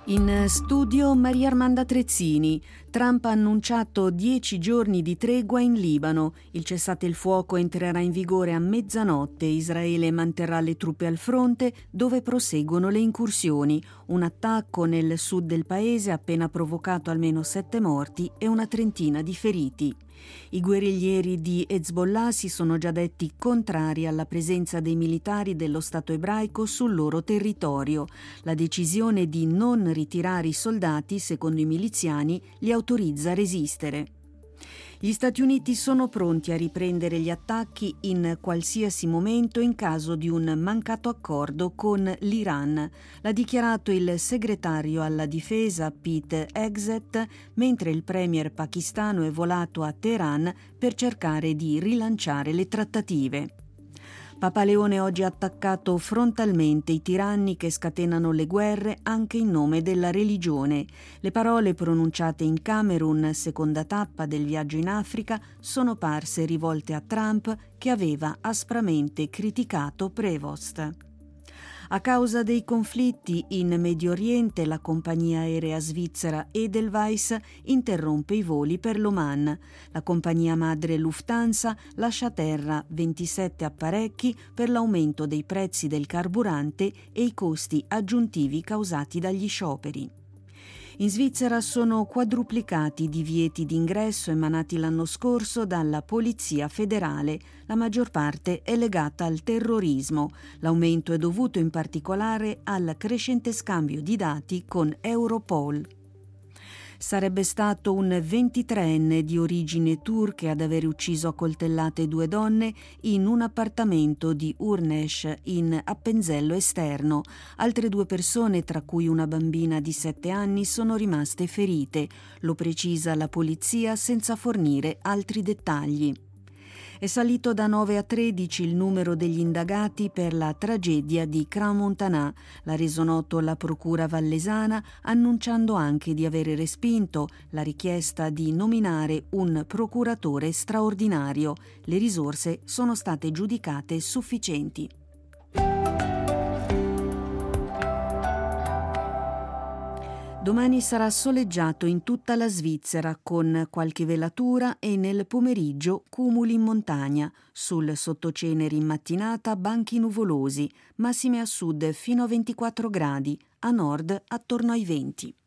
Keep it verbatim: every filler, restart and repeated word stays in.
In studio Maria Armanda Trezzini. Trump ha annunciato dieci giorni di tregua in Libano. Il cessate il fuoco entrerà in vigore a mezzanotte. Israele manterrà le truppe al fronte dove proseguono le incursioni. Un attacco nel sud del paese ha appena provocato almeno sette morti e una trentina di feriti. I guerriglieri di Hezbollah si sono già detti contrari alla presenza dei militari dello Stato ebraico sul loro territorio. La decisione di non ritirare i soldati, secondo i miliziani, li autorizza a resistere. Gli Stati Uniti sono pronti a riprendere gli attacchi in qualsiasi momento in caso di un mancato accordo con l'Iran. L'ha dichiarato il segretario alla difesa Pete Hegseth, mentre il premier pakistano è volato a Teheran per cercare di rilanciare le trattative. Papa Leone oggi ha attaccato frontalmente i tiranni che scatenano le guerre anche in nome della religione. Le parole pronunciate in Camerun, seconda tappa del viaggio in Africa, sono parse rivolte a Trump, che aveva aspramente criticato Prevost. A causa dei conflitti in Medio Oriente, la compagnia aerea svizzera Edelweiss interrompe i voli per l'Oman. La compagnia madre Lufthansa lascia a terra ventisette apparecchi per l'aumento dei prezzi del carburante e i costi aggiuntivi causati dagli scioperi. In Svizzera sono quadruplicati i divieti d'ingresso emanati l'anno scorso dalla Polizia federale. La maggior parte è legata al terrorismo. L'aumento è dovuto in particolare al crescente scambio di dati con Europol. Sarebbe stato un ventitreenne di origini turche ad aver ucciso a coltellate due donne in un appartamento di Urnesh in Appenzello Esterno. Altre due persone, tra cui una bambina di sette anni, sono rimaste ferite. Lo precisa la polizia senza fornire altri dettagli. È salito da nove a tredici il numero degli indagati per la tragedia di Crans-Montana. L'ha reso noto la procura vallesana, annunciando anche di avere respinto la richiesta di nominare un procuratore straordinario. Le risorse sono state giudicate sufficienti. Domani sarà soleggiato in tutta la Svizzera con qualche velatura e nel pomeriggio cumuli in montagna. Sul sottoceneri in mattinata banchi nuvolosi, massime a sud fino a ventiquattro gradi, a nord attorno ai venti.